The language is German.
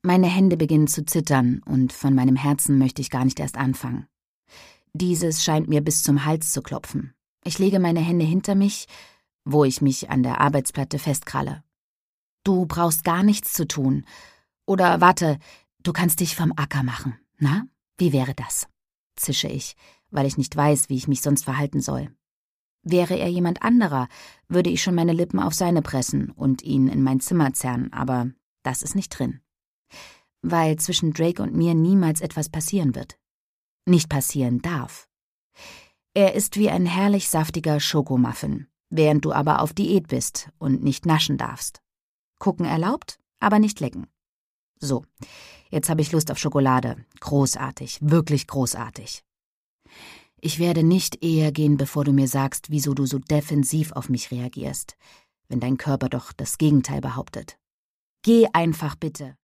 Meine Hände beginnen zu zittern und von meinem Herzen möchte ich gar nicht erst anfangen. Dieses scheint mir bis zum Hals zu klopfen. Ich lege meine Hände hinter mich, wo ich mich an der Arbeitsplatte festkralle. Du brauchst gar nichts zu tun. Oder warte, du kannst dich vom Acker machen. Na, wie wäre das? Zische ich, weil ich nicht weiß, wie ich mich sonst verhalten soll. Wäre er jemand anderer, würde ich schon meine Lippen auf seine pressen und ihn in mein Zimmer zerren, aber das ist nicht drin. Weil zwischen Drake und mir niemals etwas passieren wird. Nicht passieren darf. Er ist wie ein herrlich saftiger Schokomuffin, während du aber auf Diät bist und nicht naschen darfst. Gucken erlaubt, aber nicht lecken. So, jetzt habe ich Lust auf Schokolade. Großartig, wirklich großartig. Ich werde nicht eher gehen, bevor du mir sagst, wieso du so defensiv auf mich reagierst, wenn dein Körper doch das Gegenteil behauptet. Geh einfach bitte.